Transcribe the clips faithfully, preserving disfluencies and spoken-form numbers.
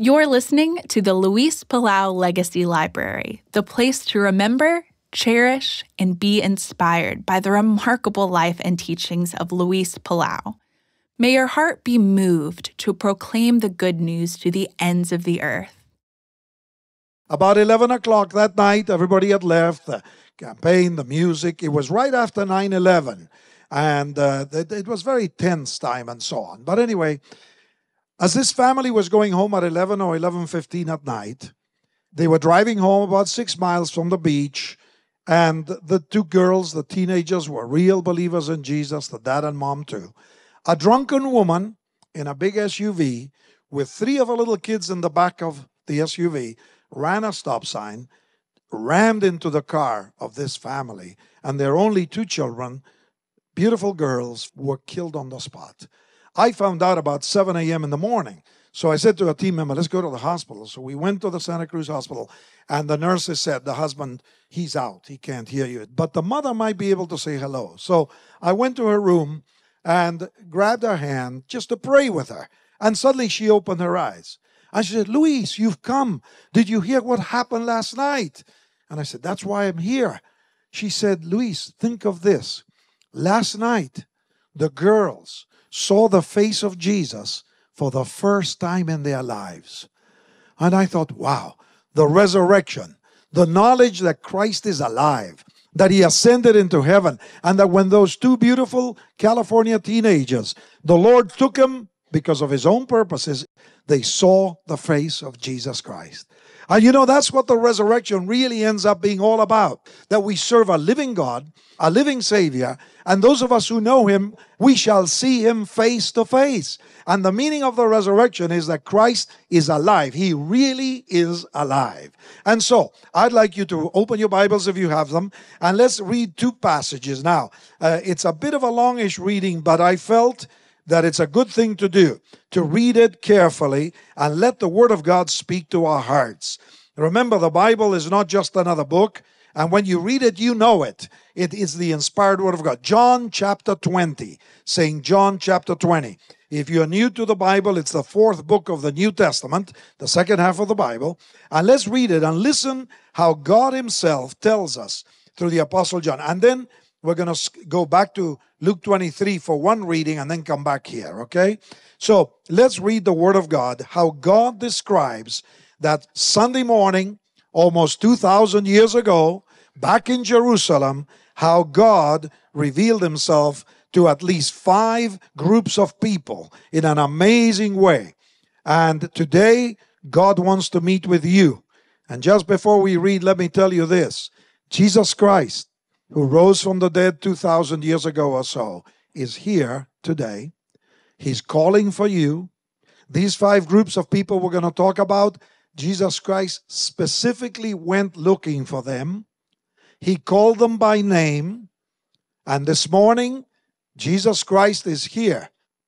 You're listening to the Luis Palau Legacy Library, the place to remember, cherish, and be inspired by the remarkable life and teachings of Luis Palau. May your heart be moved to proclaim the good news to the ends of the earth. About eleven o'clock that night, everybody had left, the campaign, the music. It was right after nine eleven, and uh, it, it was very tense time and so on. But anyway, as this family was going home at eleven or eleven fifteen at night, they were driving home about six miles from the beach, and the two girls, the teenagers, were real believers in Jesus, the dad and mom too. A drunken woman in a big S U V with three of her little kids in the back of the S U V ran a stop sign, rammed into the car of this family, and their only two children, beautiful girls, were killed on the spot. I found out about seven a.m. in the morning. So I said to a team member, let's go to the hospital. So we went to the Santa Cruz hospital, and the nurses said, the husband, he's out. He can't hear you. But the mother might be able to say hello. So I went to her room and grabbed her hand just to pray with her. And suddenly she opened her eyes. And she said, Luis, you've come. Did you hear what happened last night? And I said, that's why I'm here. She said, Luis, think of this. Last night, the girls saw the face of Jesus for the first time in their lives. And I thought, wow, the resurrection, the knowledge that Christ is alive, that he ascended into heaven, and that when those two beautiful California teenagers, the Lord took them because of his own purposes, they saw the face of Jesus Christ. And you know, that's what the resurrection really ends up being all about. That we serve a living God, a living Savior, and those of us who know him, we shall see him face to face. And the meaning of the resurrection is that Christ is alive. He really is alive. And so, I'd like you to open your Bibles if you have them, and let's read two passages. Now, uh, it's a bit of a longish reading, but I felt that it's a good thing to do, to read it carefully and let the Word of God speak to our hearts. Remember, the Bible is not just another book, and when you read it, you know it. It is the inspired Word of God. John chapter twenty, Saint John chapter twenty. If you're new to the Bible, it's the fourth book of the New Testament, the second half of the Bible. And let's read it and listen how God himself tells us through the Apostle John. And then we're going to go back to Luke twenty-three for one reading and then come back here, okay? So let's read the Word of God, how God describes that Sunday morning, almost two thousand years ago, back in Jerusalem, how God revealed himself to at least five groups of people in an amazing way. And today, God wants to meet with you. And just before we read, let me tell you this. Jesus Christ, who rose from the dead two thousand years ago or so, is here today. He's calling for you. These five groups of people we're going to talk about, Jesus Christ specifically went looking for them. He called them by name. And this morning, Jesus Christ is here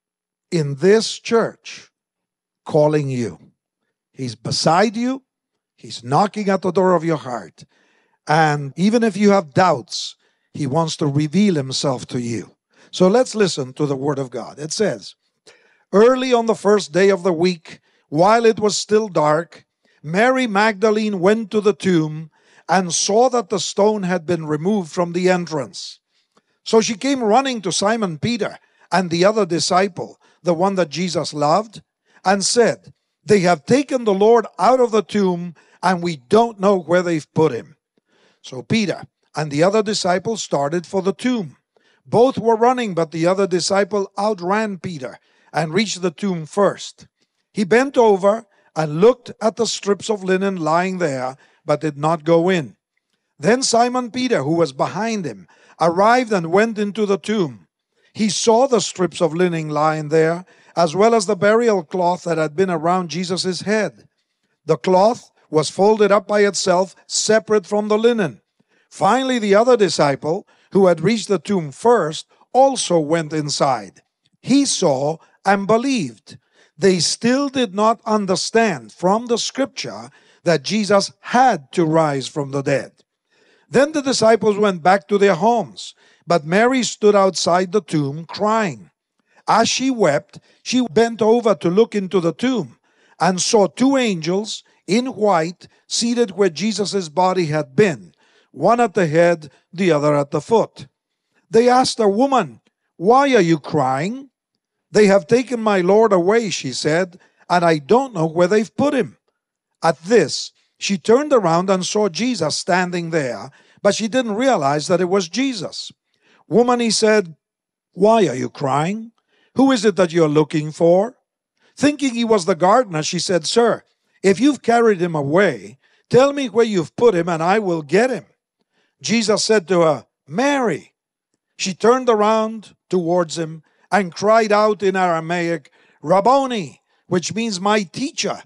in this church calling you. He's beside you. He's knocking at the door of your heart. And even if you have doubts, he wants to reveal himself to you. So let's listen to the Word of God. It says, early on the first day of the week, while it was still dark, Mary Magdalene went to the tomb and saw that the stone had been removed from the entrance. So she came running to Simon Peter and the other disciple, the one that Jesus loved, and said, they have taken the Lord out of the tomb, and we don't know where they've put him. So Peter and the other disciple started for the tomb. Both were running, but the other disciple outran Peter and reached the tomb first. He bent over and looked at the strips of linen lying there, but did not go in. Then Simon Peter, who was behind him, arrived and went into the tomb. He saw the strips of linen lying there, as well as the burial cloth that had been around Jesus' head. The cloth was folded up by itself, separate from the linen. Finally, the other disciple, who had reached the tomb first, also went inside. He saw and believed. They still did not understand from the scripture that Jesus had to rise from the dead. Then the disciples went back to their homes, but Mary stood outside the tomb crying. As she wept, she bent over to look into the tomb, and saw two angels in white seated where Jesus' body had been, one at the head, the other at the foot. They asked her, "Woman, why are you crying?" "They have taken my Lord away," she said, "and I don't know where they've put him." At this, she turned around and saw Jesus standing there, but she didn't realize that it was Jesus. "Woman," he said, "why are you crying? Who is it that you're looking for?" Thinking he was the gardener, she said, "Sir, if you've carried him away, tell me where you've put him and I will get him." Jesus said to her, "Mary." She turned around towards him and cried out in Aramaic, "Rabboni," which means "my teacher."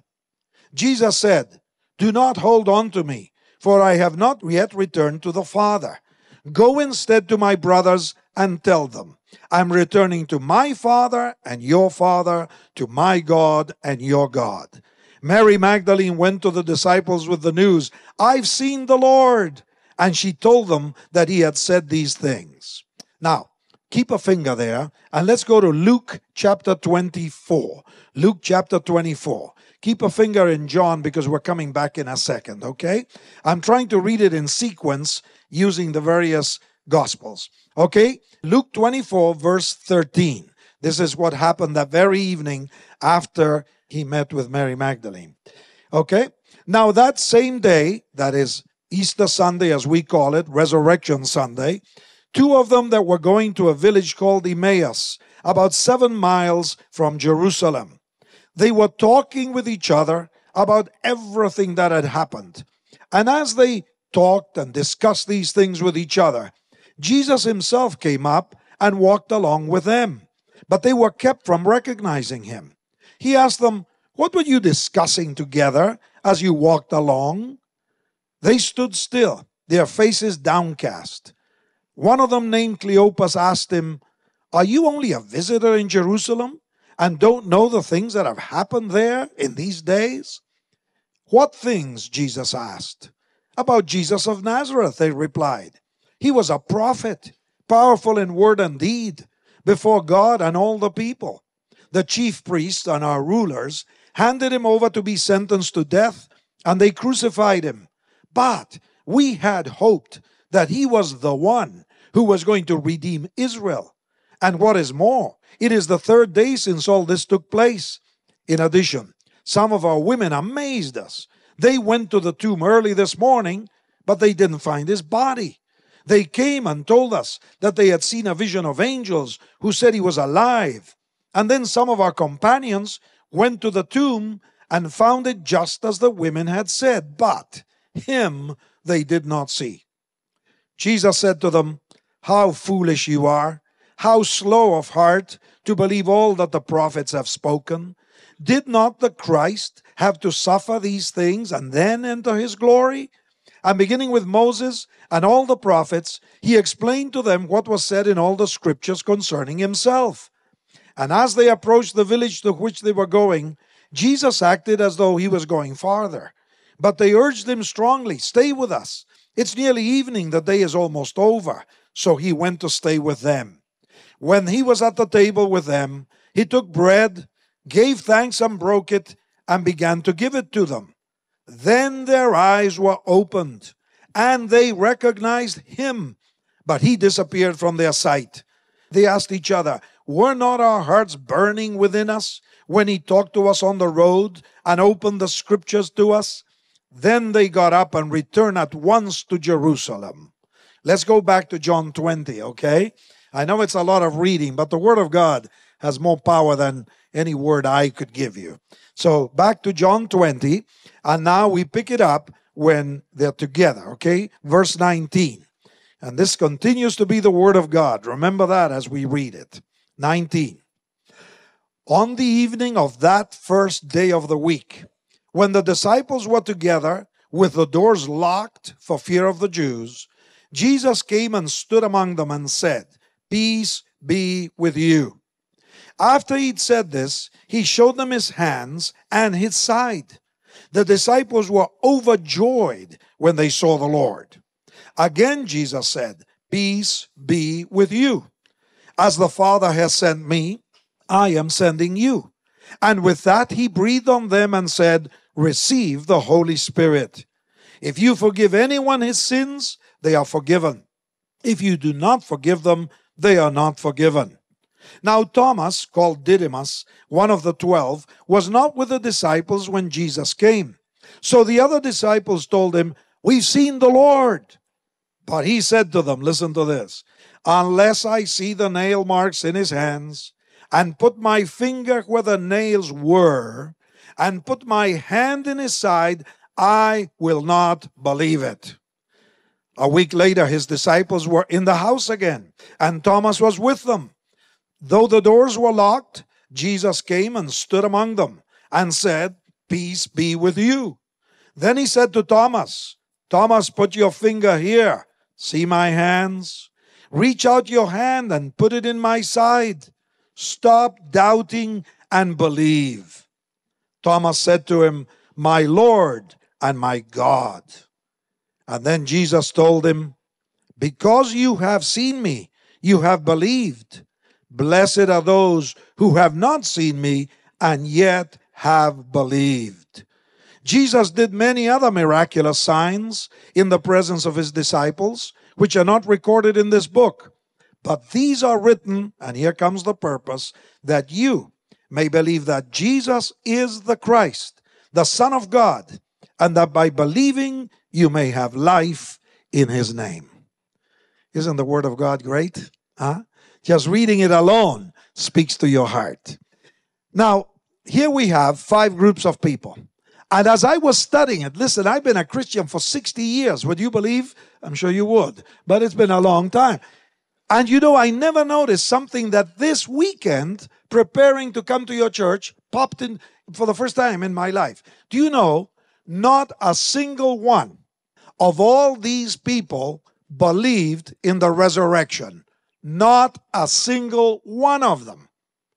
Jesus said, "Do not hold on to me, for I have not yet returned to the Father. Go instead to my brothers and tell them, I'm returning to my Father and your Father, to my God and your God." Mary Magdalene went to the disciples with the news, "I've seen the Lord." And she told them that he had said these things. Now, keep a finger there, and let's go to Luke chapter twenty-four. Luke chapter twenty-four. Keep a finger in John because we're coming back in a second, okay? I'm trying to read it in sequence using the various Gospels. Okay? Luke twenty-four, verse thirteen. This is what happened that very evening after he met with Mary Magdalene. Okay? Now that same day, that is Easter Sunday as we call it, Resurrection Sunday, two of them that were going to a village called Emmaus, about seven miles from Jerusalem. They were talking with each other about everything that had happened. And as they talked and discussed these things with each other, Jesus himself came up and walked along with them. But they were kept from recognizing him. He asked them, "What were you discussing together as you walked along?" They stood still, their faces downcast. One of them, named Cleopas, asked him, "Are you only a visitor in Jerusalem and don't know the things that have happened there in these days?" "What things?" Jesus asked. "About Jesus of Nazareth," they replied. "He was a prophet, powerful in word and deed, before God and all the people. The chief priests and our rulers handed him over to be sentenced to death, and they crucified him. But we had hoped that he was the one who was going to redeem Israel. And what is more, it is the third day since all this took place. In addition, some of our women amazed us. They went to the tomb early this morning, but they didn't find his body. They came and told us that they had seen a vision of angels who said he was alive. And then some of our companions went to the tomb and found it just as the women had said, but him they did not see." Jesus said to them, "How foolish you are, how slow of heart to believe all that the prophets have spoken. Did not the Christ have to suffer these things and then enter his glory?" And beginning with Moses and all the prophets, he explained to them what was said in all the scriptures concerning himself. And as they approached the village to which they were going, Jesus acted as though he was going farther. But they urged him strongly, "Stay with us. It's nearly evening, the day is almost over." So he went to stay with them. When he was at the table with them, he took bread, gave thanks and broke it, and began to give it to them. Then their eyes were opened, and they recognized him, but he disappeared from their sight. They asked each other, "Were not our hearts burning within us when he talked to us on the road and opened the scriptures to us?" Then they got up and returned at once to Jerusalem. Let's go back to John twenty, okay? I know it's a lot of reading, but the Word of God has more power than any word I could give you. So back to John twenty, and now we pick it up when they're together, okay? Verse nineteen. And this continues to be the Word of God. Remember that as we read it. nineteen. On the evening of that first day of the week, when the disciples were together with the doors locked for fear of the Jews, Jesus came and stood among them and said, "Peace be with you." After he'd said this, he showed them his hands and his side. The disciples were overjoyed when they saw the Lord. Again, Jesus said, "Peace be with you. As the Father has sent me, I am sending you." And with that, he breathed on them and said, receive the Holy Spirit. If you forgive anyone his sins, they are forgiven. If you do not forgive them, they are not forgiven. Now Thomas, called Didymus, one of the twelve, was not with the disciples when Jesus came. So the other disciples told him, we've seen the Lord. But he said to them, listen to this, unless I see the nail marks in his hands, and put my finger where the nails were, and put my hand in his side, I will not believe it. A week later, his disciples were in the house again, and Thomas was with them. Though the doors were locked, Jesus came and stood among them, and said, peace be with you. Then he said to Thomas, Thomas, put your finger here. See my hands? Reach out your hand and put it in my side. Stop doubting and believe. Thomas said to him, my Lord and my God. And then Jesus told him, because you have seen me, you have believed. Blessed are those who have not seen me and yet have believed. Jesus did many other miraculous signs in the presence of his disciples, which are not recorded in this book. But these are written, and here comes the purpose, that you may believe that Jesus is the Christ, the Son of God, and that by believing you may have life in his name. Isn't the word of God great? Huh? Just reading it alone speaks to your heart. Now, here we have five groups of people. And as I was studying it, listen, I've been a Christian for sixty years. Would you believe? I'm sure you would. But it's been a long time. And you know, I never noticed something that this weekend, preparing to come to your church, popped in for the first time in my life. Do you know, not a single one of all these people believed in the resurrection. Not a single one of them.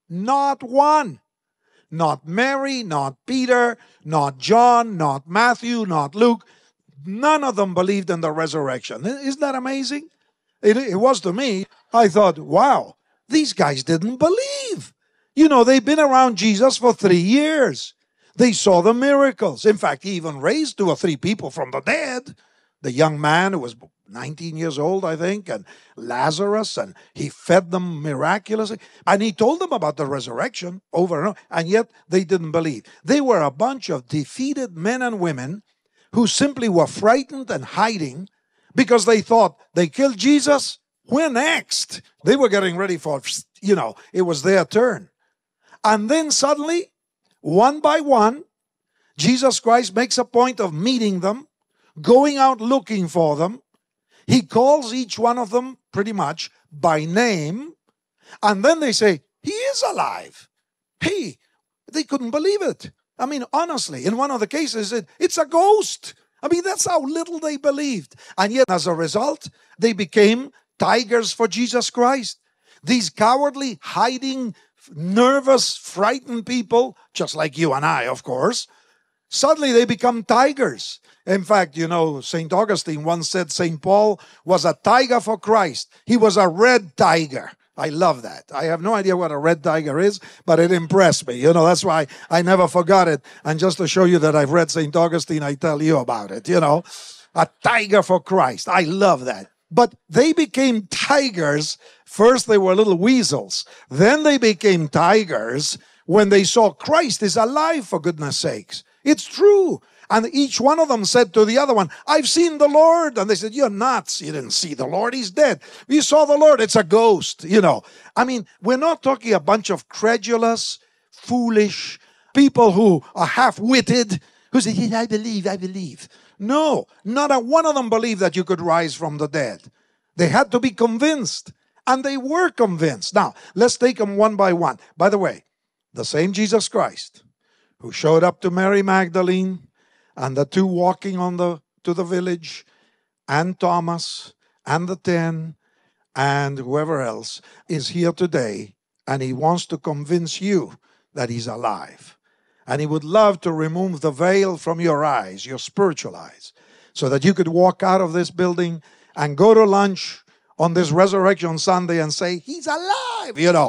Not one. Not Mary, not Peter, not John, not Matthew, not Luke. None of them believed in the resurrection. Isn't that amazing? It, it was to me. I thought, wow, these guys didn't believe. You know, they've been around Jesus for three years. They saw the miracles. In fact, he even raised two or three people from the dead. The young man who was nineteen years old, I think, and Lazarus, and he fed them miraculously. And he told them about the resurrection over and over, and yet they didn't believe. They were a bunch of defeated men and women who simply were frightened and hiding because they thought they killed Jesus. We're next. They were getting ready for, you know, it was their turn. And then suddenly, one by one, Jesus Christ makes a point of meeting them, going out looking for them. He calls each one of them pretty much by name. And then they say, he is alive. Hey, they couldn't believe it. I mean, honestly, in one of the cases, it, it's a ghost. I mean, that's how little they believed. And yet, as a result, they became tigers for Jesus Christ. These cowardly, hiding, nervous, frightened people, just like you and I, of course, suddenly they become tigers. In fact, you know, Saint Augustine once said Saint Paul was a tiger for Christ. He was a red tiger. I love that. I have no idea what a red tiger is, but it impressed me. You know, that's why I never forgot it. And just to show you that I've read Saint Augustine, I tell you about it, you know. A tiger for Christ. I love that. But they became tigers. First they were little weasels. Then they became tigers when they saw Christ is alive, for goodness sakes. It's true. And each one of them said to the other one, I've seen the Lord. And they said, you're nuts. You didn't see the Lord. He's dead. You saw the Lord. It's a ghost. You know, I mean, we're not talking a bunch of credulous, foolish people who are half-witted, who say, yes, I believe, I believe. No, not a one of them believed that you could rise from the dead. They had to be convinced. And they were convinced. Now, let's take them one by one. By the way, the same Jesus Christ who showed up to Mary Magdalene and the two walking on the to the village, and Thomas, and the ten, and whoever else, is here today, and he wants to convince you that he's alive. And he would love to remove the veil from your eyes, your spiritual eyes, so that you could walk out of this building and go to lunch on this Resurrection Sunday and say, he's alive, you know.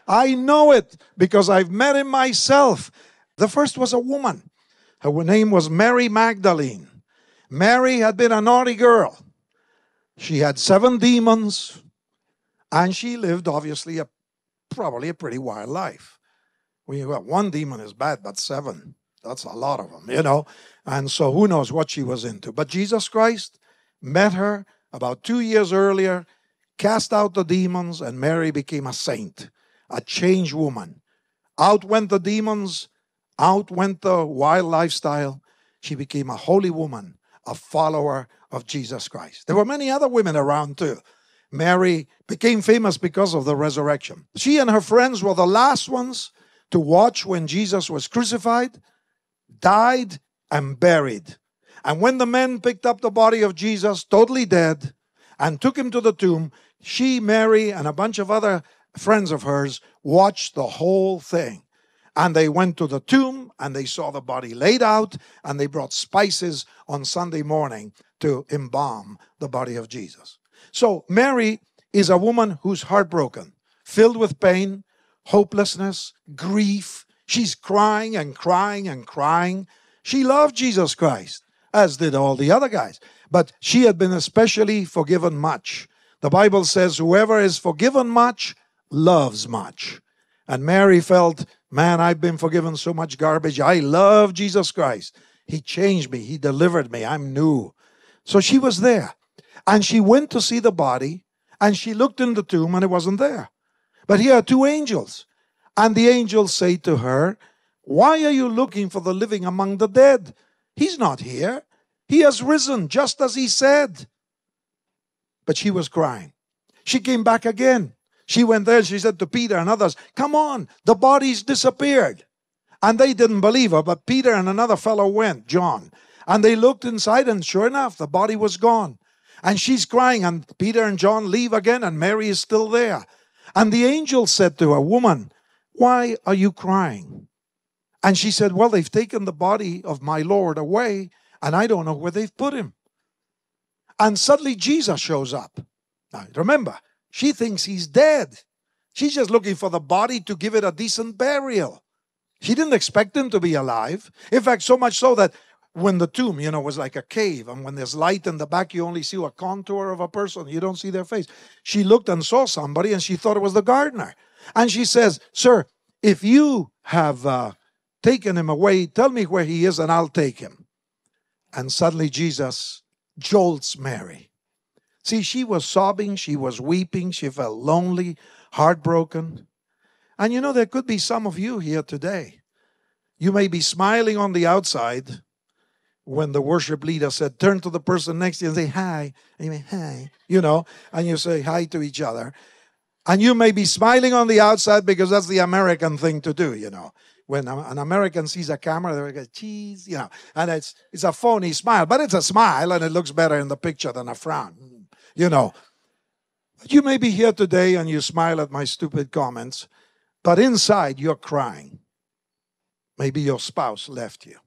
I know it because I've met him myself. The first was a woman. Her name was Mary Magdalene. Mary had been a naughty girl. She had seven demons, and she lived, obviously, a, probably a pretty wild life. When you got one demon is bad, but seven, that's a lot of them, you know. And so who knows what she was into. But Jesus Christ met her about two years earlier, cast out the demons, and Mary became a saint, a changed woman. Out went the demons, out went the wild lifestyle. She became a holy woman, a follower of Jesus Christ. There were many other women around too. Mary became famous because of the resurrection. She and her friends were the last ones to watch when Jesus was crucified, died, and buried. And when the men picked up the body of Jesus, totally dead, and took him to the tomb, she, Mary, and a bunch of other friends of hers watched the whole thing. And they went to the tomb, and they saw the body laid out, and they brought spices on Sunday morning to embalm the body of Jesus. So Mary is a woman who's heartbroken, filled with pain, hopelessness, grief. She's crying and crying and crying. She loved Jesus Christ, as did all the other guys. But she had been especially forgiven much. The Bible says, whoever is forgiven much loves much. And Mary felt, man, I've been forgiven so much garbage. I love Jesus Christ. He changed me. He delivered me. I'm new. So she was there. And she went to see the body, and she looked in the tomb, and it wasn't there. But here are two angels. And the angels say to her, why are you looking for the living among the dead? He's not here. He has risen, just as he said. But she was crying. She came back again. She went there and she said to Peter and others, come on, the body's disappeared. And they didn't believe her, but Peter and another fellow went, John. And they looked inside, and sure enough, the body was gone. And she's crying, and Peter and John leave again, and Mary is still there. And the angel said to her, woman, why are you crying? And she said, well, they've taken the body of my Lord away, and I don't know where they've put him. And suddenly Jesus shows up. Now, remember, she thinks he's dead. She's just looking for the body to give it a decent burial. She didn't expect him to be alive. In fact, so much so that when the tomb, you know, was like a cave, and when there's light in the back, you only see a contour of a person. You don't see their face. She looked and saw somebody, and she thought it was the gardener. And she says, sir, if you have uh, taken him away, tell me where he is, and I'll take him. And suddenly Jesus jolts Mary. See, she was sobbing, she was weeping, she felt lonely, heartbroken. And you know, there could be some of you here today. You may be smiling on the outside when the worship leader said, turn to the person next to you and say, hi. And you mean, hi, you know, and you say hi to each other. And you may be smiling on the outside because that's the American thing to do, you know. When an American sees a camera, they go, cheese, you know, and it's it's a phony smile, but it's a smile, and it looks better in the picture than a frown. You know, you may be here today and you smile at my stupid comments, but inside you're crying. Maybe your spouse left you.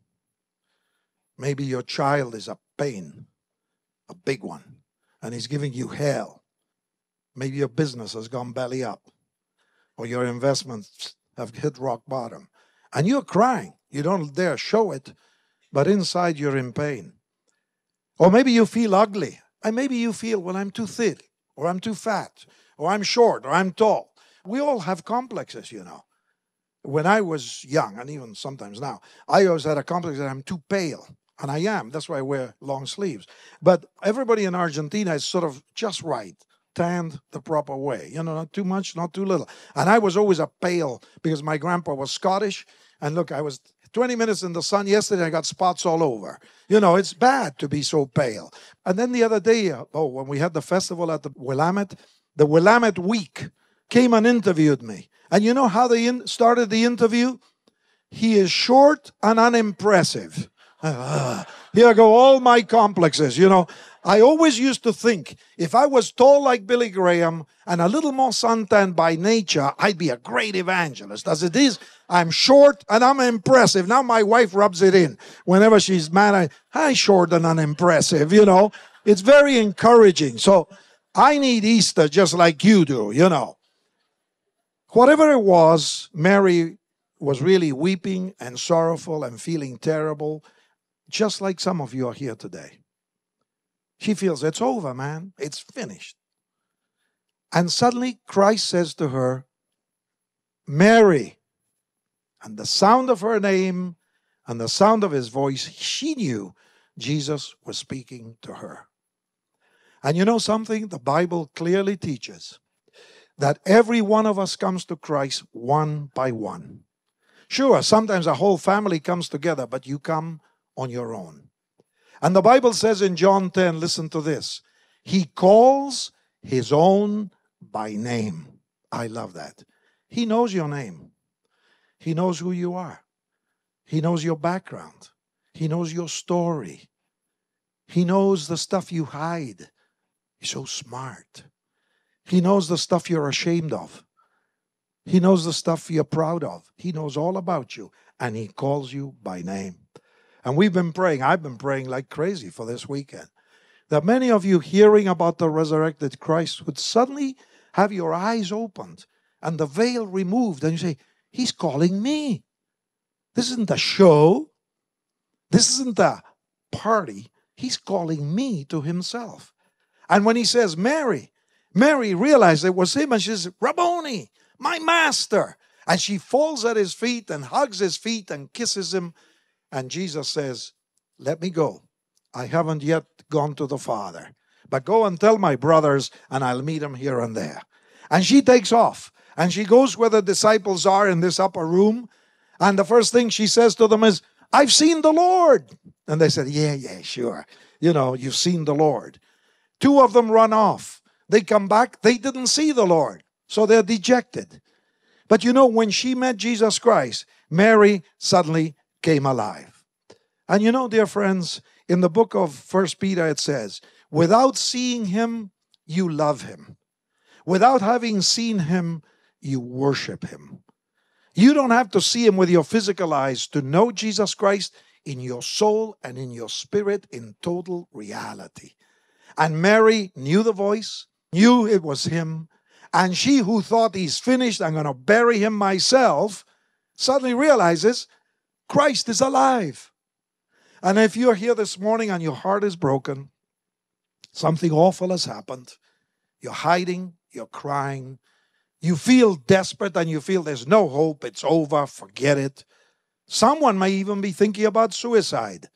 Maybe your child is a pain, a big one, and he's giving you hell. Maybe your business has gone belly up, or your investments have hit rock bottom, and you're crying. You don't dare show it, but inside you're in pain. Or maybe you feel ugly. And maybe you feel, well, I'm too thin, or I'm too fat, or I'm short, or I'm tall. We all have complexes, you know. When I was young, and even sometimes now, I always had a complex that I'm too pale. And I am. That's why I wear long sleeves. But everybody in Argentina is sort of just right, tanned the proper way. You know, not too much, not too little. And I was always a pale because my grandpa was Scottish. And look, I was twenty minutes in the sun yesterday, I got spots all over. You know, it's bad to be so pale. And then the other day, oh, when we had the festival at the Willamette, the Willamette Week came and interviewed me. And you know how they in started the interview? He is short and unimpressive. Uh, here go all my complexes, you know. I always used to think if I was tall like Billy Graham and a little more suntanned by nature, I'd be a great evangelist. As it is, I'm short and I'm impressive. Now my wife rubs it in. Whenever she's mad, I, hi, short and unimpressive, you know. It's very encouraging. So I need Easter just like you do, you know. Whatever it was, Mary was really weeping and sorrowful and feeling terrible, just like some of you are here today. She feels it's over, man. It's finished. And suddenly Christ says to her, Mary. And the sound of her name and the sound of his voice, she knew Jesus was speaking to her. And you know something? The Bible clearly teaches that every one of us comes to Christ one by one. Sure, sometimes a whole family comes together, but you come on your own. And the Bible says in John ten, listen to this, he calls his own by name. I love that. He knows your name. He knows who you are. He knows your background. He knows your story. He knows the stuff you hide. He's so smart. He knows the stuff you're ashamed of. He knows the stuff you're proud of. He knows all about you, and he calls you by name. And we've been praying, I've been praying like crazy for this weekend, that many of you hearing about the resurrected Christ would suddenly have your eyes opened and the veil removed, and you say, he's calling me. This isn't a show. This isn't a party. He's calling me to himself. And when he says, Mary, Mary realized it was him, and she says, Rabboni, my master. And she falls at his feet and hugs his feet and kisses him. And Jesus says, let me go. I haven't yet gone to the Father. But go and tell my brothers, and I'll meet them here and there. And she takes off. And she goes where the disciples are in this upper room. And the first thing she says to them is, I've seen the Lord. And they said, yeah, yeah, sure. You know, you've seen the Lord. Two of them run off. They come back. They didn't see the Lord. So they're dejected. But you know, when she met Jesus Christ, Mary suddenly came alive. And you know, dear friends, in the book of First Peter it says, without seeing him, you love him. Without having seen him, you worship him. You don't have to see him with your physical eyes to know Jesus Christ in your soul and in your spirit in total reality. And Mary knew the voice, knew it was him, and she who thought he's finished, I'm going to bury him myself, suddenly realizes Christ is alive. And if you're here this morning and your heart is broken, something awful has happened, you're hiding, you're crying, you feel desperate and you feel there's no hope, it's over, forget it. Someone may even be thinking about suicide.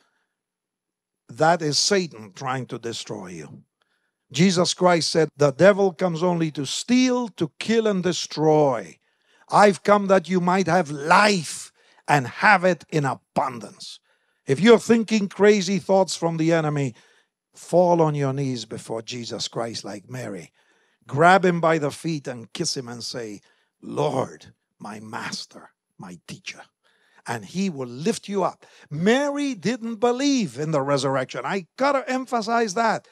That is Satan trying to destroy you. Jesus Christ said, the devil comes only to steal, to kill, and destroy. I've come that you might have life and have it in abundance. If you're thinking crazy thoughts from the enemy, fall on your knees before Jesus Christ like Mary. Grab him by the feet and kiss him and say, Lord, my master, my teacher. And he will lift you up. Mary didn't believe in the resurrection. I got to emphasize that.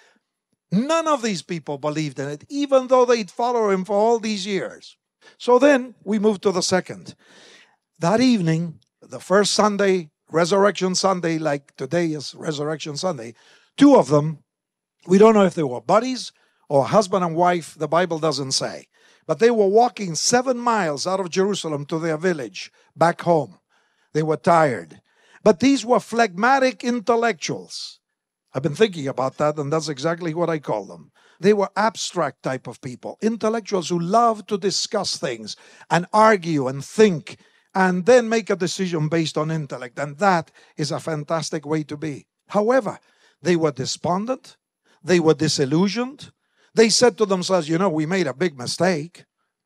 None of these people believed in it, even though they'd follow him for all these years. So then we move to the second. That evening, the first Sunday, Resurrection Sunday, like today is Resurrection Sunday, two of them, we don't know if they were buddies or husband and wife, the Bible doesn't say. But they were walking seven miles out of Jerusalem to their village, back home. They were tired. But these were phlegmatic intellectuals. I've been thinking about that, and that's exactly what I call them. They were abstract type of people, intellectuals who love to discuss things and argue and think and then make a decision based on intellect. And that is a fantastic way to be. However, they were despondent. They were disillusioned. They said to themselves, you know, we made a big mistake.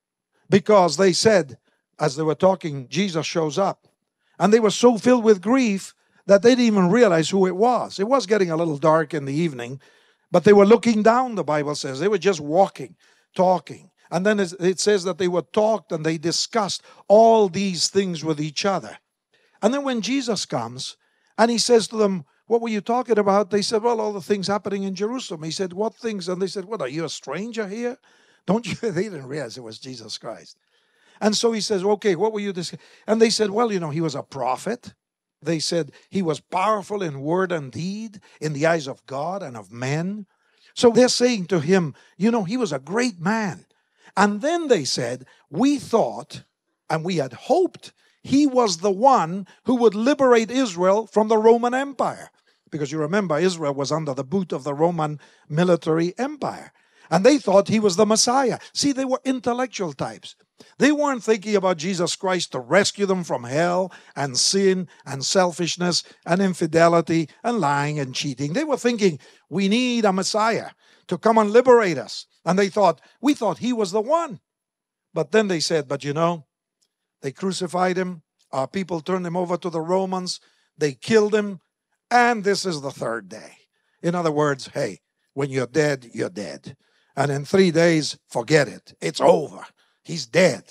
Because they said, as they were talking, Jesus shows up. And they were so filled with grief that they didn't even realize who it was. It was getting a little dark in the evening, but they were looking down, the Bible says. They were just walking, talking. And then it says that they were talked and they discussed all these things with each other. And then when Jesus comes and he says to them, what were you talking about? They said, well, all the things happening in Jerusalem. He said, what things? And they said, what, are you a stranger here? Don't you? They didn't realize it was Jesus Christ. And so he says, okay, what were you discussing? And they said, well, you know, he was a prophet. They said he was powerful in word and deed in the eyes of God and of men. So they're saying to him, you know, he was a great man. And then they said, we thought and we had hoped he was the one who would liberate Israel from the Roman Empire. Because you remember, Israel was under the boot of the Roman military empire. And they thought he was the Messiah. See, they were intellectual types. They weren't thinking about Jesus Christ to rescue them from hell and sin and selfishness and infidelity and lying and cheating. They were thinking, we need a Messiah to come and liberate us. And they thought, we thought he was the one. But then they said, but you know, they crucified him. Our people turned him over to the Romans. They killed him. And this is the third day. In other words, hey, when you're dead, you're dead. And in three days, forget it. It's over. He's dead.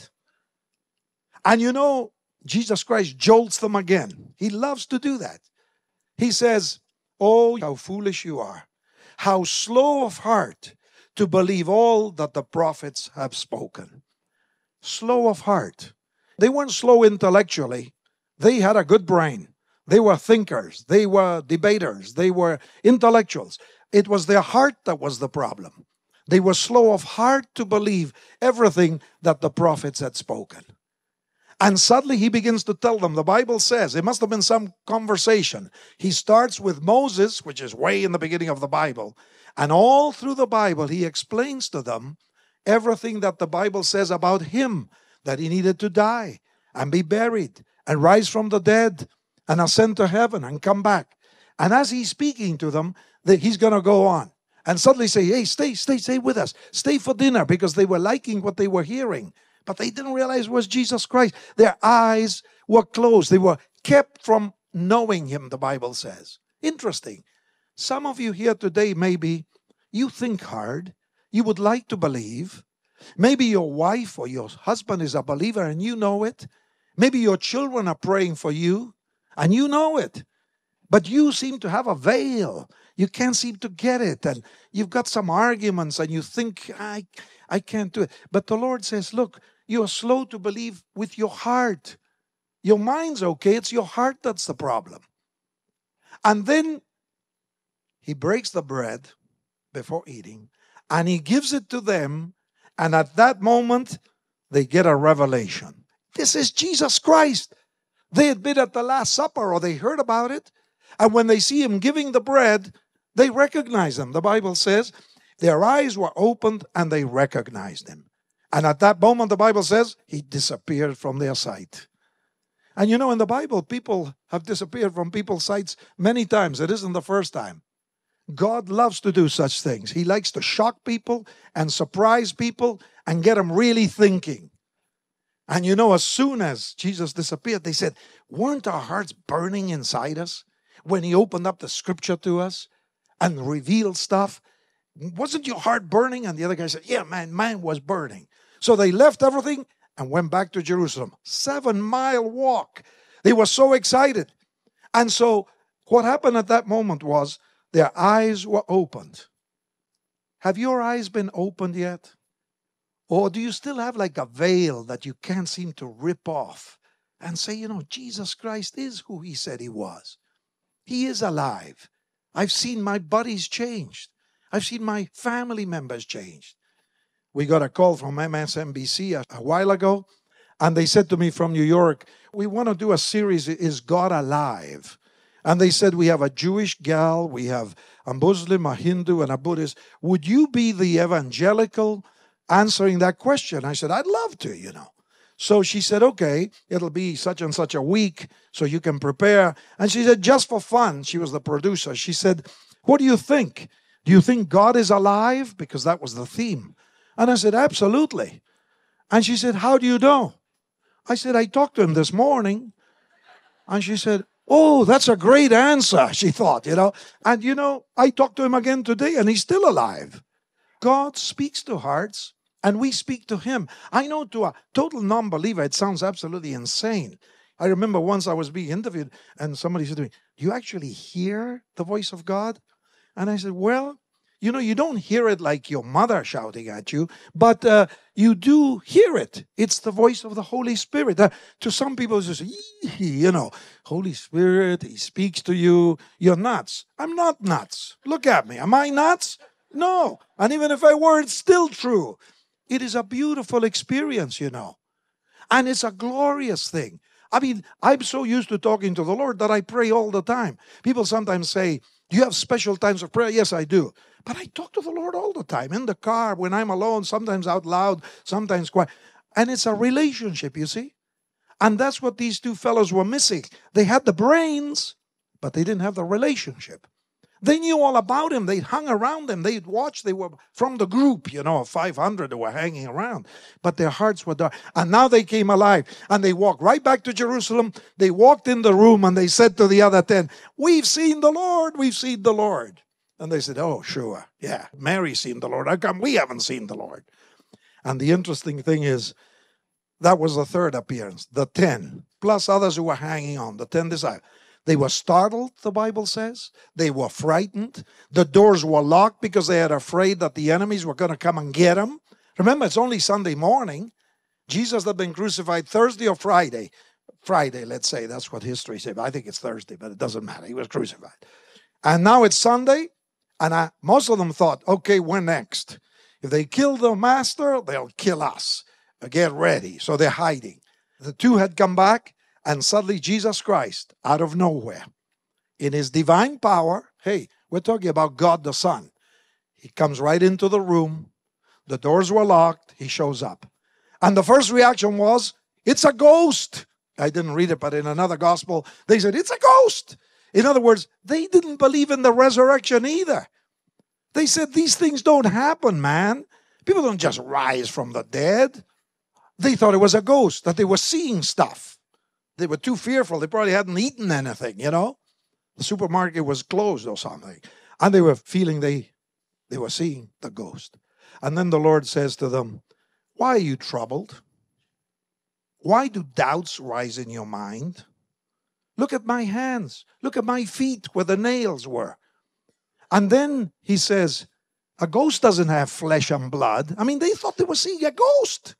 And you know, Jesus Christ jolts them again. He loves to do that. He says, oh, how foolish you are. How slow of heart to believe all that the prophets have spoken. Slow of heart. They weren't slow intellectually. They had a good brain. They were thinkers. They were debaters. They were intellectuals. It was their heart that was the problem. They were slow of heart to believe everything that the prophets had spoken. And suddenly he begins to tell them, the Bible says, it must have been some conversation. He starts with Moses, which is way in the beginning of the Bible. And all through the Bible, he explains to them everything that the Bible says about him, that he needed to die and be buried and rise from the dead and ascend to heaven and come back. And as he's speaking to them, he's going to go on. And suddenly say, hey, stay, stay, stay with us. Stay for dinner, because they were liking what they were hearing. But they didn't realize it was Jesus Christ. Their eyes were closed. They were kept from knowing him, the Bible says. Interesting. Some of you here today, maybe you think hard. You would like to believe. Maybe your wife or your husband is a believer and you know it. Maybe your children are praying for you and you know it. But you seem to have a veil. You can't seem to get it. And you've got some arguments and you think, I, I can't do it. But the Lord says, look, you are slow to believe with your heart. Your mind's okay. It's your heart that's the problem. And then he breaks the bread before eating and he gives it to them. And at that moment, they get a revelation. This is Jesus Christ. They had been at the Last Supper or they heard about it. And when they see him giving the bread, they recognize him. The Bible says their eyes were opened and they recognized him. And at that moment, the Bible says he disappeared from their sight. And you know, in the Bible, people have disappeared from people's sights many times. It isn't the first time. God loves to do such things. He likes to shock people and surprise people and get them really thinking. And you know, as soon as Jesus disappeared, they said, weren't our hearts burning inside us when he opened up the scripture to us and revealed stuff? Wasn't your heart burning? And the other guy said, yeah, man, mine was burning. So they left everything and went back to Jerusalem. Seven mile walk. They were so excited. And so what happened at that moment was their eyes were opened. Have your eyes been opened yet? Or do you still have like a veil that you can't seem to rip off and say, you know, Jesus Christ is who he said he was. He is alive. I've seen my buddies changed. I've seen my family members changed. We got a call from M S N B C a, a while ago, and they said to me from New York, we want to do a series, Is God Alive? And they said, we have a Jewish gal, we have a Muslim, a Hindu, and a Buddhist. Would you be the evangelical answering that question? I said, I'd love to, you know. So she said, okay, it'll be such and such a week so you can prepare. And she said, just for fun, she was the producer. She said, what do you think? Do you think God is alive? Because that was the theme. And I said, absolutely. And she said, how do you know? I said, I talked to him this morning. And she said, oh, that's a great answer, she thought, you know. And, you know, I talked to him again today and he's still alive. God speaks to hearts. And we speak to him. I know to a total non-believer, it sounds absolutely insane. I remember once I was being interviewed and somebody said to me, do you actually hear the voice of God? And I said, well, you know, you don't hear it like your mother shouting at you, but uh, you do hear it. It's the voice of the Holy Spirit. Uh, to some people, it's just, you know, Holy Spirit, he speaks to you. You're nuts. I'm not nuts. Look at me. Am I nuts? No. And even if I were, it's still true. It is a beautiful experience, you know. And it's a glorious thing. I mean, I'm so used to talking to the Lord that I pray all the time. People sometimes say, do you have special times of prayer? Yes, I do. But I talk to the Lord all the time, in the car, when I'm alone, sometimes out loud, sometimes quiet. And it's a relationship, you see. And that's what these two fellows were missing. They had the brains, but they didn't have the relationship. They knew all about him. They hung around him. They'd watched. They were from the group, you know, five hundred that were hanging around. But their hearts were dark. And now they came alive. And they walked right back to Jerusalem. They walked in the room and they said to the other ten, we've seen the Lord. We've seen the Lord. And they said, oh, sure. Yeah, Mary's seen the Lord. How come we haven't seen the Lord? And the interesting thing is, that was the third appearance. The ten, plus others who were hanging on, the ten disciples. They were startled, the Bible says. They were frightened. The doors were locked because they had afraid that the enemies were going to come and get them. Remember, it's only Sunday morning. Jesus had been crucified Thursday or Friday. Friday, let's say. That's what history says. I think it's Thursday, but it doesn't matter. He was crucified. And now it's Sunday, and I, most of them thought, okay, we're next. If they kill the master, they'll kill us. Get ready. So they're hiding. The two had come back. And suddenly Jesus Christ, out of nowhere, in his divine power, hey, we're talking about God the Son. He comes right into the room. The doors were locked. He shows up. And the first reaction was, it's a ghost. I didn't read it, but in another gospel, they said, it's a ghost. In other words, they didn't believe in the resurrection either. They said, these things don't happen, man. People don't just rise from the dead. They thought it was a ghost, that they were seeing stuff. They were too fearful. They probably hadn't eaten anything, you know. The supermarket was closed or something. And they were feeling they, they were seeing the ghost. And then the Lord says to them, why are you troubled? Why do doubts rise in your mind? Look at my hands. Look at my feet where the nails were. And then he says, a ghost doesn't have flesh and blood. I mean, they thought they were seeing a ghost.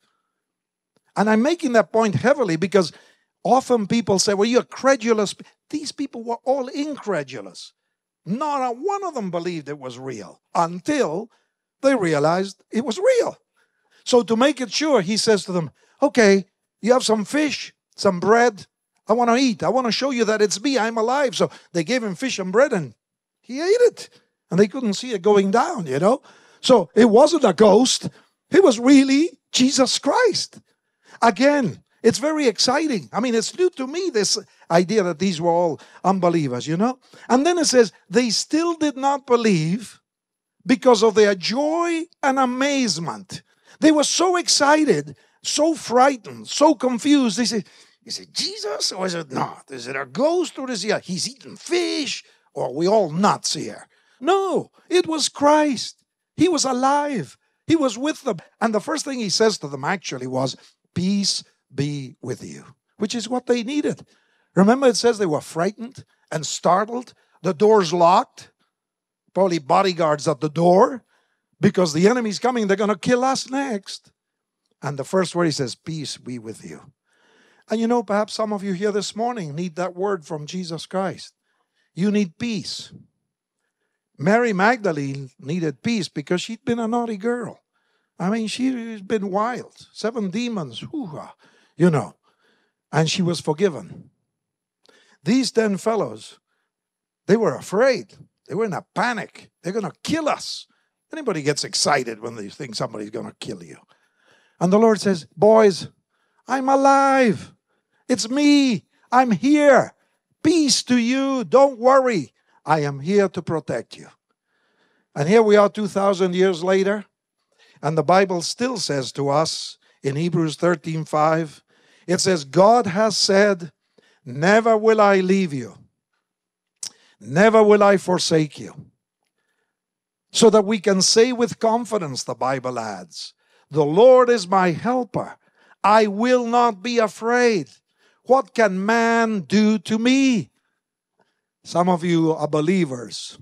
And I'm making that point heavily because often people say, well, you're credulous. These people were all incredulous. Not a one of them believed it was real until they realized it was real. So to make it sure, he says to them, okay, you have some fish, some bread. I want to eat. I want to show you that it's me. I'm alive. So they gave him fish and bread and he ate it. And they couldn't see it going down, you know. So it wasn't a ghost. It was really Jesus Christ. Again, it's very exciting. I mean, it's new to me, this idea that these were all unbelievers, you know. And then it says, they still did not believe because of their joy and amazement. They were so excited, so frightened, so confused. They said, is it Jesus or is it not? Is it a ghost or is he a, he's eating fish? Or are we all nuts here? No, it was Christ. He was alive. He was with them. And the first thing he says to them actually was, peace be with you, which is what they needed. Remember, it says they were frightened and startled. The doors locked. Probably bodyguards at the door because the enemy's coming. They're going to kill us next. And the first word he says, peace be with you. And you know, perhaps some of you here this morning need that word from Jesus Christ. You need peace. Mary Magdalene needed peace because she'd been a naughty girl. I mean, she'd been wild. Seven demons, hoo-ha, you know. And she was forgiven. These ten fellows, they were afraid. They were in a panic. They're going to kill us. Anybody gets excited when they think somebody's going to kill you. And the Lord says, boys, I'm alive. It's me. I'm here. Peace to you. Don't worry. I am here to protect you. And here we are two thousand years later. And the Bible still says to us in Hebrews thirteen five, it says, God has said, never will I leave you. Never will I forsake you. So that we can say with confidence, the Bible adds, the Lord is my helper. I will not be afraid. What can man do to me? Some of you are believers,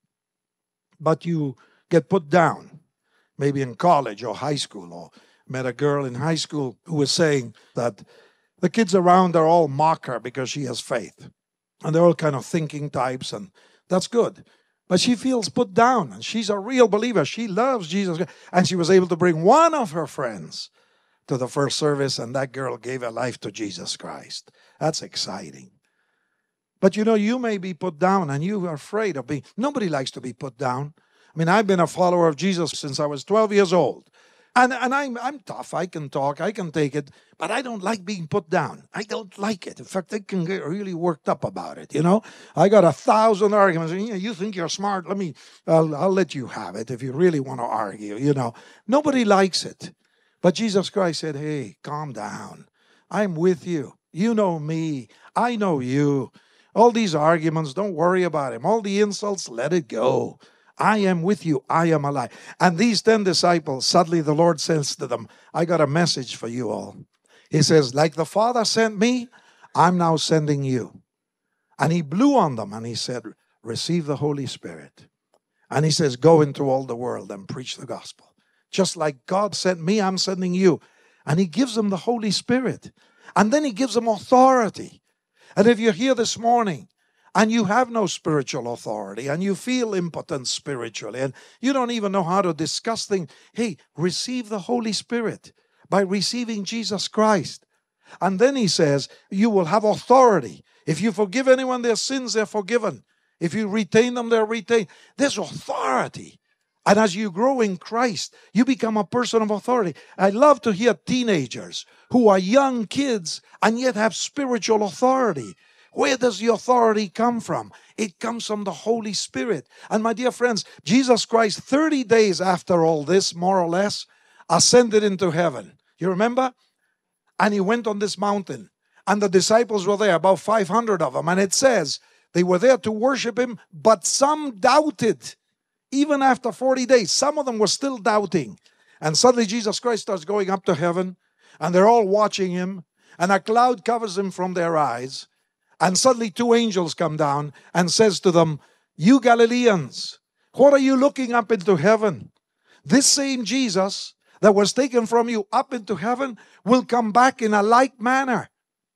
but you get put down, maybe in college or high school, or met a girl in high school who was saying that the kids around are all mock her because she has faith. And they're all kind of thinking types, and that's good. But she feels put down, and she's a real believer. She loves Jesus. And she was able to bring one of her friends to the first service, and that girl gave her life to Jesus Christ. That's exciting. But you know, you may be put down, and you are afraid of being. Nobody likes to be put down. I mean, I've been a follower of Jesus since I was twelve years old. And, and I'm, I'm tough. I can talk. I can take it. But I don't like being put down. I don't like it. In fact, I can get really worked up about it, you know. I got a thousand arguments. You think you're smart. Let me, I'll, I'll let you have it if you really want to argue, you know. Nobody likes it. But Jesus Christ said, hey, calm down. I'm with you. You know me. I know you. All these arguments, don't worry about them. All the insults, let it go. I am with you. I am alive. And these ten disciples, suddenly the Lord says to them, I got a message for you all. He says, like the Father sent me, I'm now sending you. And he blew on them and he said, receive the Holy Spirit. And he says, go into all the world and preach the gospel. Just like God sent me, I'm sending you. And he gives them the Holy Spirit. And then he gives them authority. And if you're here this morning, and you have no spiritual authority, and you feel impotent spiritually, and you don't even know how to discuss things, hey, receive the Holy Spirit by receiving Jesus Christ. And then he says, you will have authority. If you forgive anyone their sins, they're forgiven. If you retain them, they're retained. There's authority. And as you grow in Christ, you become a person of authority. I love to hear teenagers who are young kids and yet have spiritual authority. Where does the authority come from? It comes from the Holy Spirit. And my dear friends, Jesus Christ, thirty days after all this, more or less, ascended into heaven. You remember? And he went on this mountain. And the disciples were there, about five hundred of them. And it says they were there to worship him, but some doubted. Even after forty days, some of them were still doubting. And suddenly Jesus Christ starts going up to heaven, and they're all watching him, and a cloud covers him from their eyes. And suddenly two angels come down and says to them, you Galileans, what are you looking up into heaven? This same Jesus that was taken from you up into heaven will come back in a like manner.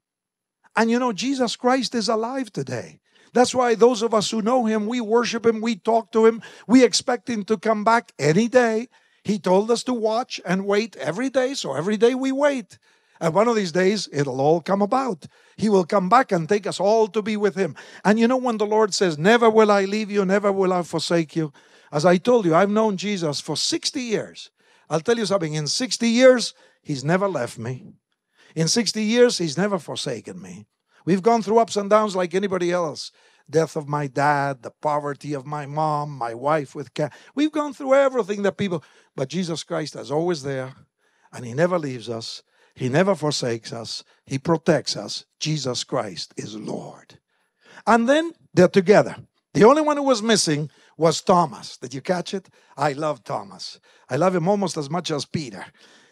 And you know, Jesus Christ is alive today. That's why those of us who know him, we worship him, we talk to him, we expect him to come back any day. He told us to watch and wait every day, so every day we wait. And one of these days, it'll all come about. He will come back and take us all to be with him. And you know, when the Lord says, never will I leave you, never will I forsake you. As I told you, I've known Jesus for sixty years. I'll tell you something. In sixty years, he's never left me. In sixty years, he's never forsaken me. We've gone through ups and downs like anybody else. Death of my dad, the poverty of my mom, my wife with cancer. We've gone through everything that people... But Jesus Christ is always there. And he never leaves us. He never forsakes us. He protects us. Jesus Christ is Lord. And then they're together. The only one who was missing was Thomas. Did you catch it? I love Thomas. I love him almost as much as Peter.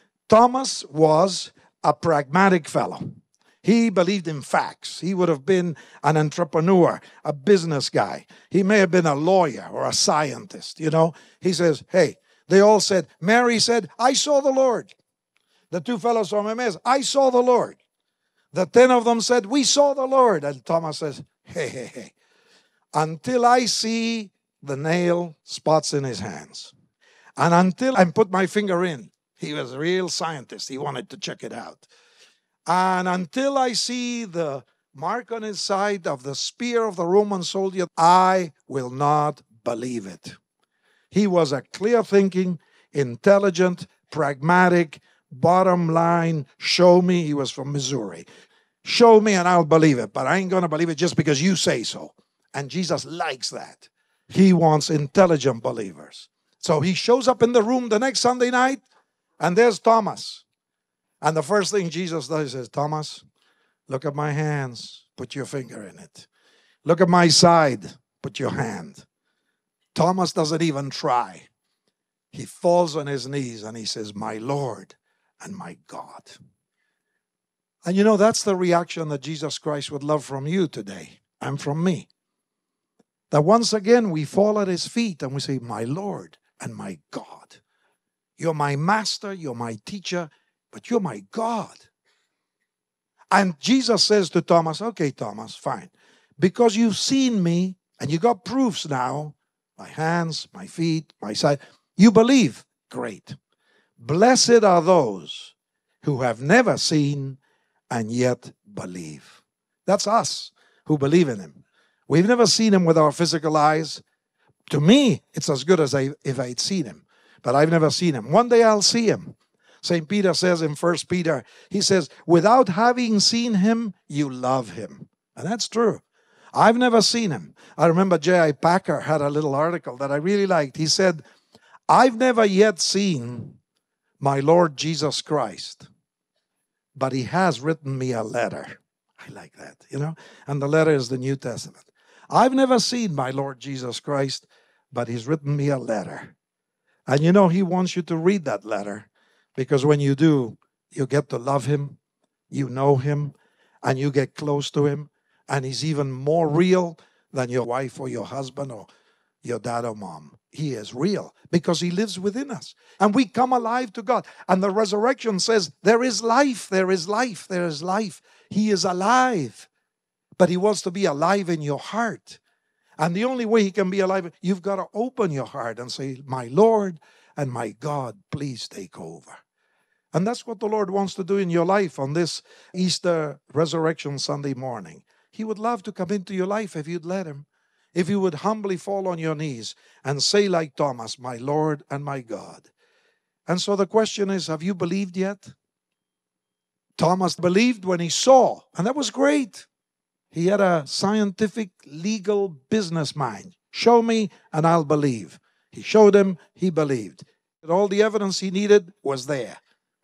Thomas was a pragmatic fellow. He believed in facts. He would have been an entrepreneur, a business guy. He may have been a lawyer or a scientist, you know. He says, hey, they all said, Mary said, I saw the Lord. The two fellows from Emmaus, I saw the Lord. The ten of them said, we saw the Lord. And Thomas says, hey, hey, hey, until I see the nail spots in his hands, and until I put my finger in, he was a real scientist. He wanted to check it out. And until I see the mark on his side of the spear of the Roman soldier, I will not believe it. He was a clear-thinking, intelligent, pragmatic, bottom line, show me. He was from Missouri. Show me and I'll believe it. But I ain't going to believe it just because you say so. And Jesus likes that. He wants intelligent believers. So he shows up in the room the next Sunday night, and there's Thomas. And the first thing Jesus does is, Thomas, look at my hands. Put your finger in it. Look at my side. Put your hand. Thomas doesn't even try. He falls on his knees and he says, my Lord and my God. And you know, that's the reaction that Jesus Christ would love from you today and from me. That once again we fall at his feet and we say, my Lord and my God. You're my master, you're my teacher, but you're my God. And Jesus says to Thomas, okay, Thomas, fine. Because you've seen me and you got proofs now, my hands, my feet, my side. You believe? Great. Blessed are those who have never seen and yet believe. That's us who believe in him. We've never seen him with our physical eyes. To me, it's as good as I, if I'd seen him. But I've never seen him. One day I'll see him. Saint Peter says in First Peter, he says, without having seen him, you love him. And that's true. I've never seen him. I remember J I Packer had a little article that I really liked. He said, I've never yet seen my Lord Jesus Christ, but he has written me a letter. I like that, you know. And the letter is the New Testament. I've never seen my Lord Jesus Christ, but he's written me a letter. And you know, he wants you to read that letter, because when you do, you get to love him, you know him, and you get close to him, and he's even more real than your wife or your husband or your dad or mom. He is real because he lives within us. And we come alive to God. And the resurrection says, there is life, there is life, there is life. He is alive. But he wants to be alive in your heart. And the only way he can be alive, you've got to open your heart and say, my Lord and my God, please take over. And that's what the Lord wants to do in your life on this Easter Resurrection Sunday morning. He would love to come into your life if you'd let him. If you would humbly fall on your knees and say like Thomas, my Lord and my God. And so the question is, have you believed yet? Thomas believed when he saw, and that was great. He had a scientific, legal business mind. Show me and I'll believe. He showed him, he believed. And all the evidence he needed was there.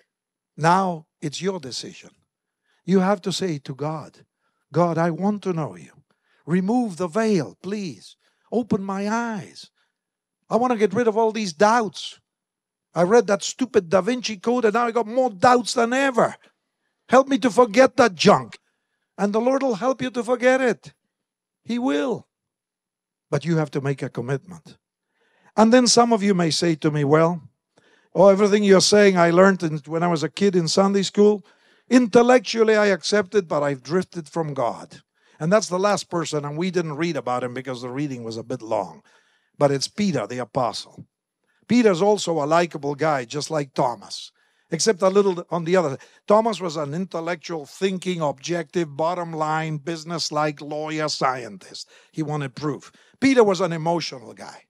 Now it's your decision. You have to say to God, God, I want to know you. Remove the veil, please. Open my eyes. I want to get rid of all these doubts. I read that stupid Da Vinci Code and now I got more doubts than ever. Help me to forget that junk. And the Lord will help you to forget it. He will. But you have to make a commitment. And then some of you may say to me, well, oh, everything you're saying I learned in, when I was a kid in Sunday school. Intellectually I accept it, but I've drifted from God. And that's the last person, and we didn't read about him because the reading was a bit long. But it's Peter, the apostle. Peter's also a likable guy, just like Thomas. Except a little on the other. Thomas was an intellectual, thinking, objective, bottom line, business-like lawyer, scientist. He wanted proof. Peter was an emotional guy.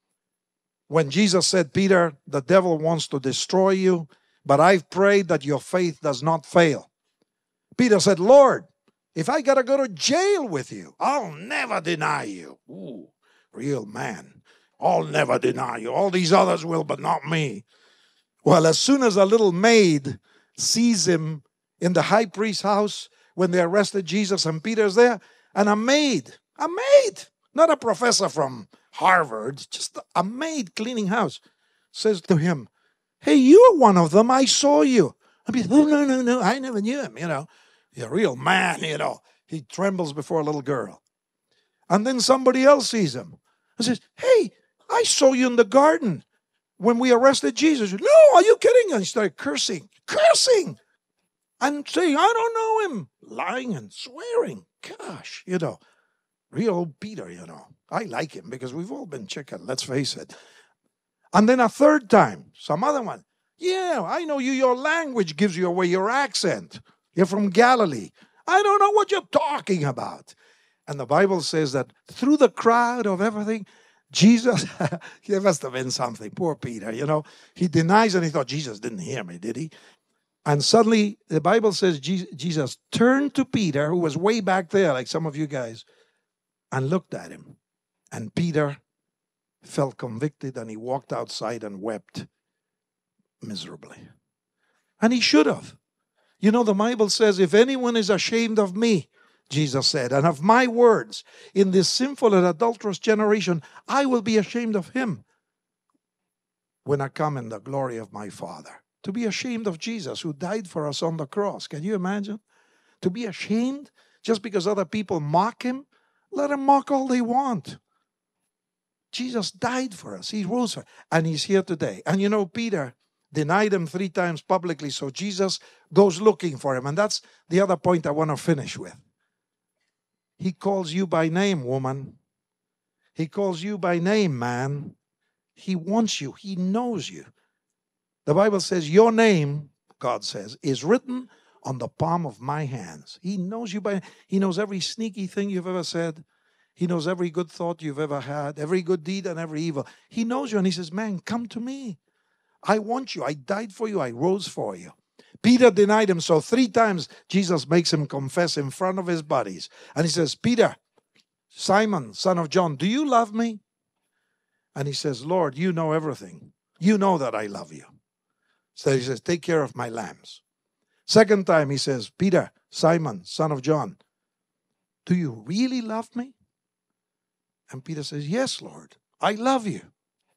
When Jesus said, Peter, the devil wants to destroy you, but I've prayed that your faith does not fail. Peter said, Lord, if I got to go to jail with you, I'll never deny you. Ooh, real man. I'll never deny you. All these others will, but not me. Well, as soon as a little maid sees him in the high priest's house when they arrested Jesus and Peter's there, and a maid, a maid, not a professor from Harvard, just a maid cleaning house, says to him, hey, you're one of them. I saw you. I mean, oh, no, no, no, I never knew him, you know. He's a real man, you know. He trembles before a little girl. And then somebody else sees him and says, hey, I saw you in the garden when we arrested Jesus. No, are you kidding? And he started cursing, cursing, and saying, I don't know him, lying and swearing. Gosh, you know, real old Peter, you know. I like him because we've all been chicken, let's face it. And then a third time, some other one. Yeah, I know you, your language gives you away, your accent. You're from Galilee. I don't know what you're talking about. And the Bible says that through the crowd of everything, Jesus, there must have been something. Poor Peter, you know. He denies and he thought, Jesus didn't hear me, did he? And suddenly, the Bible says Jesus turned to Peter, who was way back there, like some of you guys, and looked at him. And Peter felt convicted and he walked outside and wept miserably. And he should have. You know, the Bible says, if anyone is ashamed of me, Jesus said, and of my words in this sinful and adulterous generation, I will be ashamed of him when I come in the glory of my Father. To be ashamed of Jesus who died for us on the cross. Can you imagine? To be ashamed just because other people mock him? Let them mock all they want. Jesus died for us. He rose for us. And he's here today. And you know, Peter denied him three times publicly. So Jesus goes looking for him. And that's the other point I want to finish with. He calls you by name, woman. He calls you by name, man. He wants you. He knows you. The Bible says your name, God says, is written on the palm of my hands. He knows you by, he knows every sneaky thing you've ever said. He knows every good thought you've ever had, every good deed and every evil. He knows you and he says, man, come to me. I want you. I died for you. I rose for you. Peter denied him. So three times Jesus makes him confess in front of his buddies. And he says, Peter, Simon, son of John, do you love me? And he says, Lord, you know everything. You know that I love you. So he says, take care of my lambs. Second time he says, Peter, Simon, son of John, do you really love me? And Peter says, yes, Lord, I love you.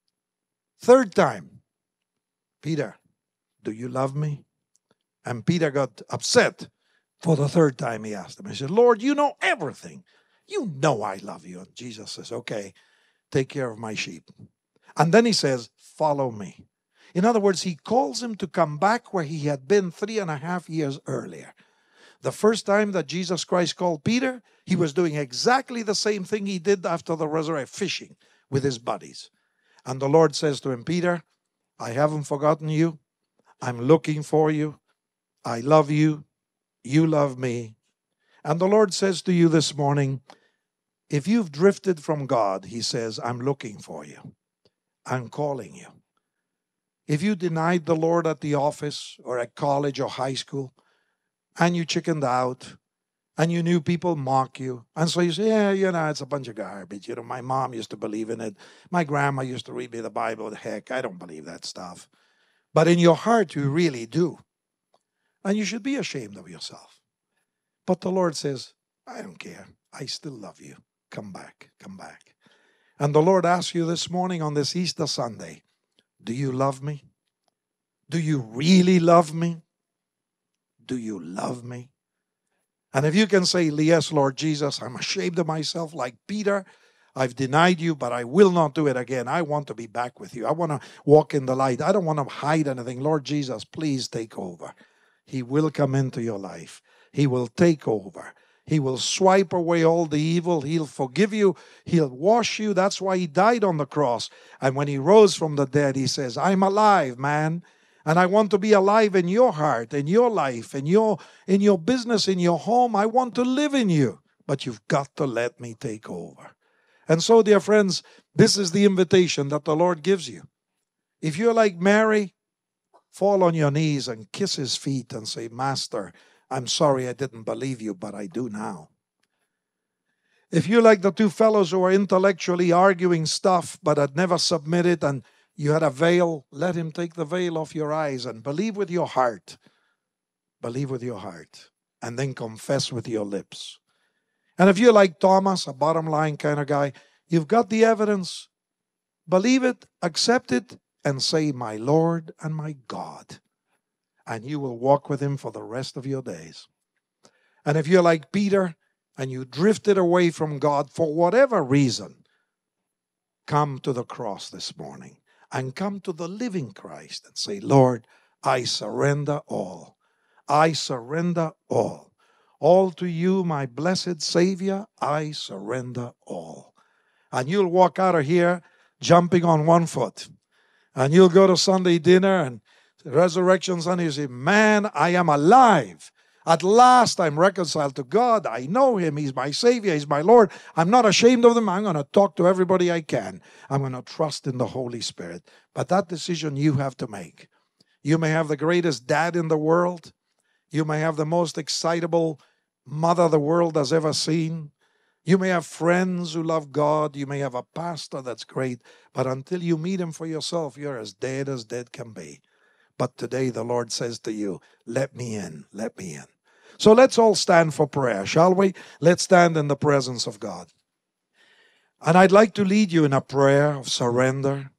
Third time, Peter, do you love me? And Peter got upset for the third time he asked him. He said, Lord, you know everything. You know I love you. And Jesus says, okay, take care of my sheep. And then he says, follow me. In other words, he calls him to come back where he had been three and a half years earlier. The first time that Jesus Christ called Peter, he was doing exactly the same thing he did after the resurrection, fishing with his buddies. And the Lord says to him, Peter, I haven't forgotten you. I'm looking for you. I love you. You love me. And the Lord says to you this morning, if you've drifted from God, he says, I'm looking for you. I'm calling you. If you denied the Lord at the office or at college or high school, and you chickened out, and you knew people mock you, and so you say, yeah, you know, it's a bunch of garbage. You know, my mom used to believe in it. My grandma used to read me the Bible. Heck, I don't believe that stuff. But in your heart, you really do. And you should be ashamed of yourself. But the Lord says, I don't care. I still love you. Come back, come back. And the Lord asks you this morning on this Easter Sunday, do you love me? Do you really love me? Do you love me? And if you can say, yes, Lord Jesus, I'm ashamed of myself like Peter. I've denied you, but I will not do it again. I want to be back with you. I want to walk in the light. I don't want to hide anything. Lord Jesus, please take over. He will come into your life. He will take over. He will swipe away all the evil. He'll forgive you. He'll wash you. That's why he died on the cross. And when he rose from the dead, he says, I'm alive, man. And I want to be alive in your heart, in your life, in your, in your business, in your home. I want to live in you. But you've got to let me take over. And so, dear friends, this is the invitation that the Lord gives you. If you're like Mary, fall on your knees and kiss his feet and say, Master, I'm sorry I didn't believe you, but I do now. If you're like the two fellows who are intellectually arguing stuff but had never submitted and you had a veil, let him take the veil off your eyes and believe with your heart. Believe with your heart and then confess with your lips. And if you're like Thomas, a bottom line kind of guy, you've got the evidence. Believe it, accept it, and say, my Lord and my God. And you will walk with him for the rest of your days. And if you're like Peter and you drifted away from God for whatever reason, come to the cross this morning and come to the living Christ and say, Lord, I surrender all. I surrender all. All to you, my blessed Savior, I surrender all. And you'll walk out of here jumping on one foot. And you'll go to Sunday dinner and Resurrection Sunday, you say, man, I am alive. At last I'm reconciled to God. I know him. He's my Savior. He's my Lord. I'm not ashamed of him. I'm going to talk to everybody I can. I'm going to trust in the Holy Spirit. But that decision you have to make. You may have the greatest dad in the world. You may have the most excitable mother the world has ever seen. You may have friends who love God. You may have a pastor that's great. But until you meet him for yourself, you're as dead as dead can be. But today the Lord says to you, let me in, let me in. So let's all stand for prayer, shall we? Let's stand in the presence of God. And I'd like to lead you in a prayer of surrender.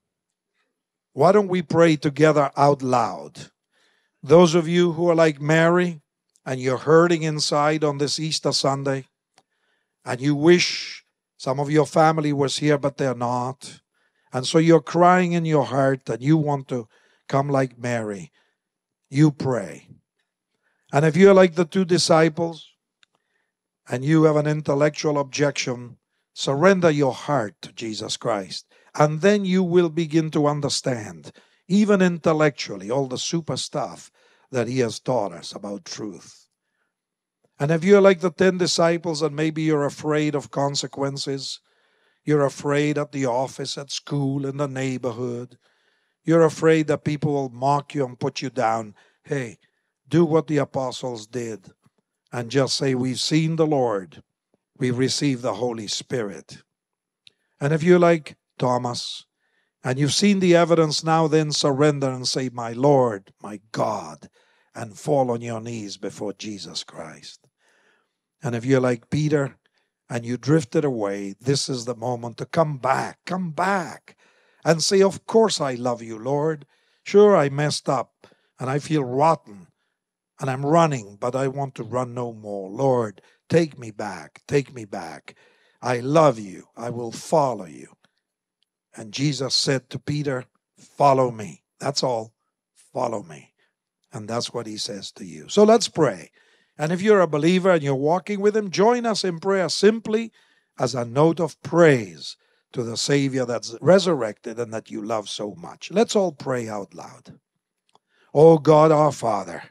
Why don't we pray together out loud? Those of you who are like Mary and you're hurting inside on this Easter Sunday, and you wish some of your family was here, but they're not. And so you're crying in your heart and you want to come like Mary. You pray. And if you're like the two disciples and you have an intellectual objection, Surrender your heart to Jesus Christ. And then you will begin to understand, even intellectually, all the super stuff that He has taught us about truth. And if you're like the ten disciples and maybe you're afraid of consequences, you're afraid at the office, at school, in the neighborhood, you're afraid that people will mock you and put you down, hey, do what the apostles did and just say, we've seen the Lord. We've received the Holy Spirit. And if you're like Thomas, and you've seen the evidence now, then surrender and say, my Lord, my God, and fall on your knees before Jesus Christ. And if you're like Peter, and you drifted away, this is the moment to come back, come back, and say, of course I love you, Lord. Sure, I messed up, and I feel rotten, and I'm running, but I want to run no more. Lord, take me back, take me back. I love you, I will follow you. And Jesus said to Peter, follow me. That's all. Follow me. And that's what He says to you. So let's pray. And if you're a believer and you're walking with Him, join us in prayer simply as a note of praise to the Savior that's resurrected and that you love so much. Let's all pray out loud. Oh God, our Father,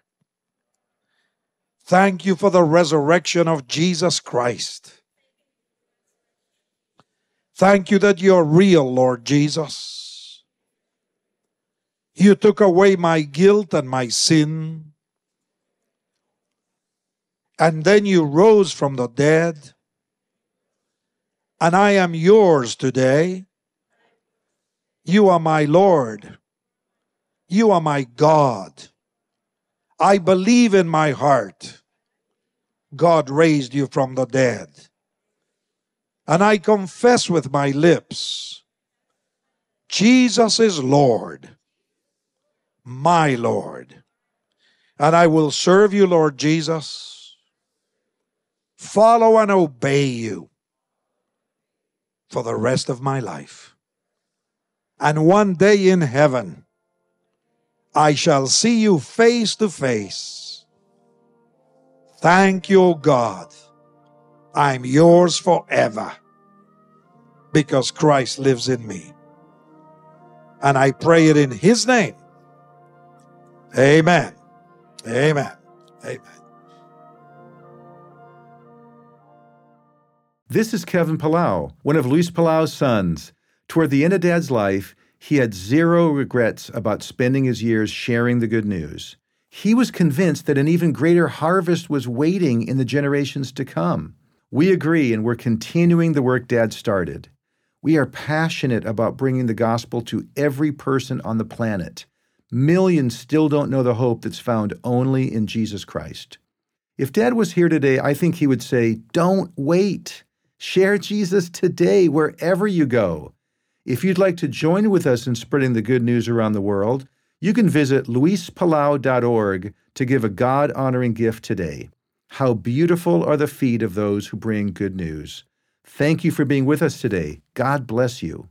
thank you for the resurrection of Jesus Christ. Thank you that you're real, Lord Jesus. You took away my guilt and my sin. And then you rose from the dead. And I am yours today. You are my Lord. You are my God. I believe in my heart God raised you from the dead. And I confess with my lips, Jesus is Lord, my Lord. And I will serve you, Lord Jesus, follow and obey you for the rest of my life. And one day in heaven, I shall see you face to face. Thank you, O God. I'm yours forever because Christ lives in me. And I pray it in His name. Amen. Amen. Amen. This is Kevin Palau, one of Luis Palau's sons. Toward the end of Dad's life, he had zero regrets about spending his years sharing the good news. He was convinced that an even greater harvest was waiting in the generations to come. We agree, and we're continuing the work Dad started. We are passionate about bringing the gospel to every person on the planet. Millions still don't know the hope that's found only in Jesus Christ. If Dad was here today, I think he would say, don't wait. Share Jesus today wherever you go. If you'd like to join with us in spreading the good news around the world, you can visit luis palau dot org to give a God-honoring gift today. How beautiful are the feet of those who bring good news. Thank you for being with us today. God bless you.